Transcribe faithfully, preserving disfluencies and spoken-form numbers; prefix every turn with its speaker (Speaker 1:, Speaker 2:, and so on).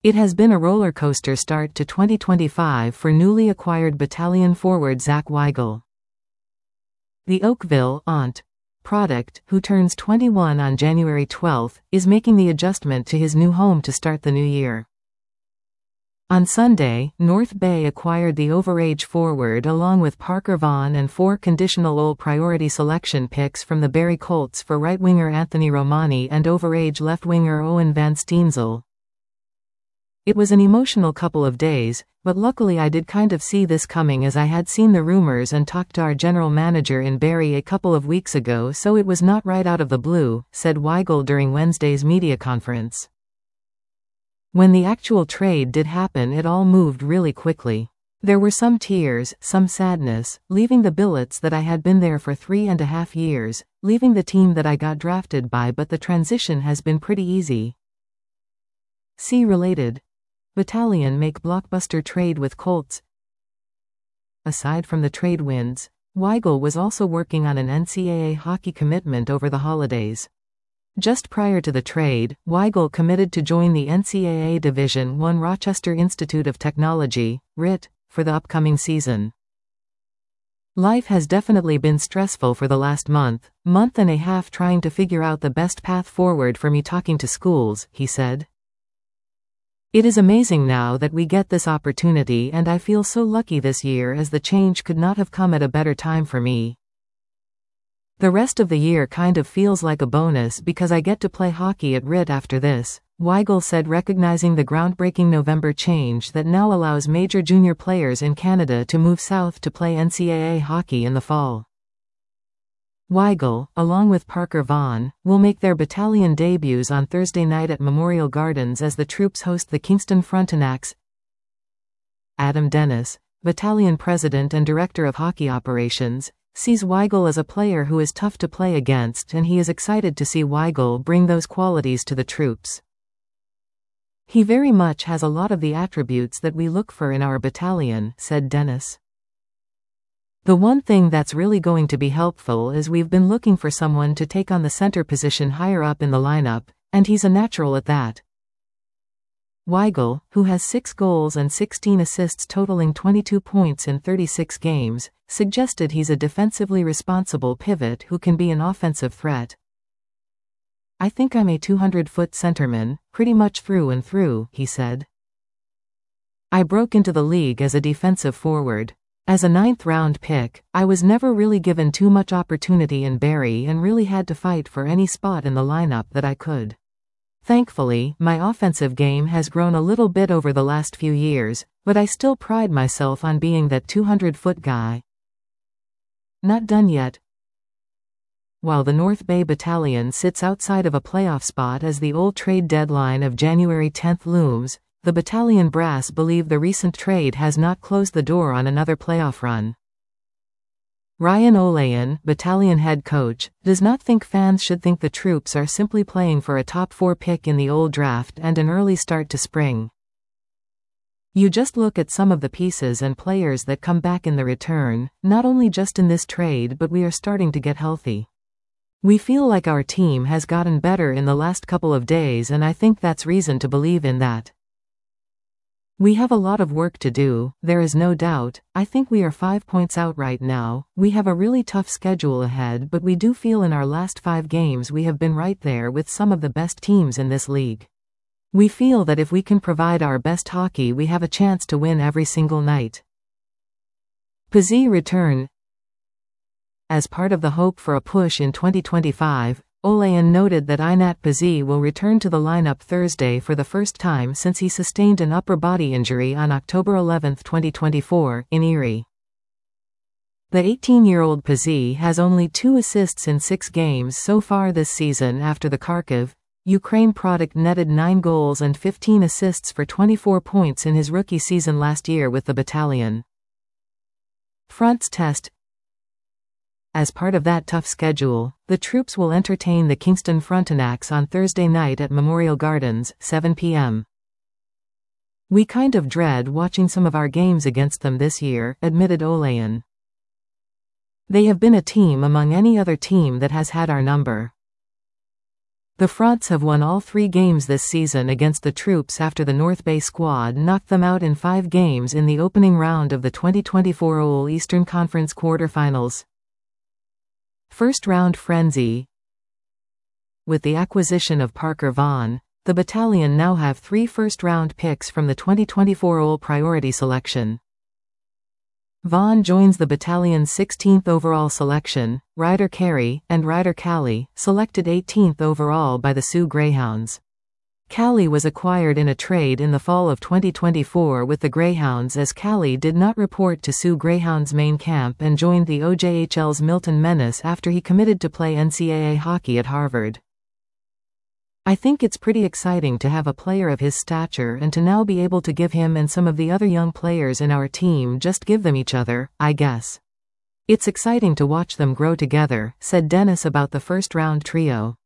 Speaker 1: It has been a roller coaster start to twenty twenty-five for newly acquired Battalion forward Zach Weigel. The Oakville Aunt product, who turns twenty-one on January twelfth, is making the adjustment to his new home to start the new year. On Sunday, North Bay acquired the overage forward along with Parker Vaughn and four conditional old priority selection picks from the Barrie Colts for right-winger Anthony Romani and overage left-winger Owen Van Steensel. It was an emotional couple of days, but luckily I did kind of see this coming as I had seen the rumors and talked to our general manager in Barrie a couple of weeks ago, so it was not right out of the blue, said Weigel during Wednesday's media conference. When the actual trade did happen, it all moved really quickly. There were some tears, some sadness, leaving the billets that I had been there for three and a half years, leaving the team that I got drafted by, but the transition has been pretty easy. See related. Battalion make blockbuster trade with Colts. Aside from the trade wins, Weigel was also working on an N C double A hockey commitment over the holidays. Just prior to the trade, Weigel committed to join the N C double A Division one Rochester Institute of Technology, R I T, for the upcoming season. Life has definitely been stressful for the last month, month and a half trying to figure out the best path forward for me talking to schools, he said. It is amazing now that we get this opportunity, and I feel so lucky this year as the change could not have come at a better time for me. The rest of the year kind of feels like a bonus because I get to play hockey at R I T after this, Weigel said, recognizing the groundbreaking November change that now allows major junior players in Canada to move south to play N C double A hockey in the fall. Weigel, along with Parker Vaughn, will make their Battalion debuts on Thursday night at Memorial Gardens as the troops host the Kingston Frontenacs. Adam Dennis, Battalion President and Director of Hockey Operations, sees Weigel as a player who is tough to play against, and he is excited to see Weigel bring those qualities to the troops. He very much has a lot of the attributes that we look for in our battalion, said Dennis. The one thing that's really going to be helpful is we've been looking for someone to take on the center position higher up in the lineup, and he's a natural at that. Weigel, who has six goals and sixteen assists totaling twenty-two points in thirty-six games, suggested he's a defensively responsible pivot who can be an offensive threat. I think I'm a two hundred foot centerman, pretty much through and through, he said. I broke into the league as a defensive forward. As a ninth round pick, I was never really given too much opportunity in Barrie and really had to fight for any spot in the lineup that I could. Thankfully, my offensive game has grown a little bit over the last few years, but I still pride myself on being that two hundred foot guy. Not done yet. While the North Bay Battalion sits outside of a playoff spot as the old trade deadline of January tenth looms, the Battalion brass believe the recent trade has not closed the door on another playoff run. Ryan Olayan, Battalion head coach, does not think fans should think the troops are simply playing for a top four pick in the old draft and an early start to spring. You just look at some of the pieces and players that come back in the return, not only just in this trade, but we are starting to get healthy. We feel like our team has gotten better in the last couple of days, and I think that's reason to believe in that. We have a lot of work to do, there is no doubt. I think we are five points out right now. We have a really tough schedule ahead, but we do feel in our last five games we have been right there with some of the best teams in this league. We feel that if we can provide our best hockey, we have a chance to win every single night. Pizzi return. As part of the hope for a push in twenty twenty-five, Olayan noted that Inat Pizzi will return to the lineup Thursday for the first time since he sustained an upper body injury on October eleventh, twenty twenty-four, in Erie. The eighteen-year-old Pizzi has only two assists in six games so far this season after the Kharkiv, Ukraine product netted nine goals and fifteen assists for twenty-four points in his rookie season last year with the battalion. Fronts test. As part of that tough schedule, the troops will entertain the Kingston Frontenacs on Thursday night at Memorial Gardens, seven p m We kind of dread watching some of our games against them this year, admitted Olayan. They have been a team among any other team that has had our number. The Fronts have won all three games this season against the Troops after the North Bay squad knocked them out in five games in the opening round of the twenty twenty-four O L Eastern Conference quarterfinals. First round frenzy. With the acquisition of Parker Vaughan, the Battalion now have three first-round picks from the twenty twenty-four O L priority selection. Vaughan joins the Battalion's sixteenth overall selection, Ryder Carey, and Ryder Cali, selected eighteenth overall by the Soo Greyhounds. Cali was acquired in a trade in the fall of twenty twenty-four with the Greyhounds, as Cali did not report to Soo Greyhounds main camp and joined the O J H L's Milton Menace after he committed to play N C double A hockey at Harvard. I think it's pretty exciting to have a player of his stature and to now be able to give him and some of the other young players in our team just give them each other, I guess. It's exciting to watch them grow together, said Dennis about the first-round trio.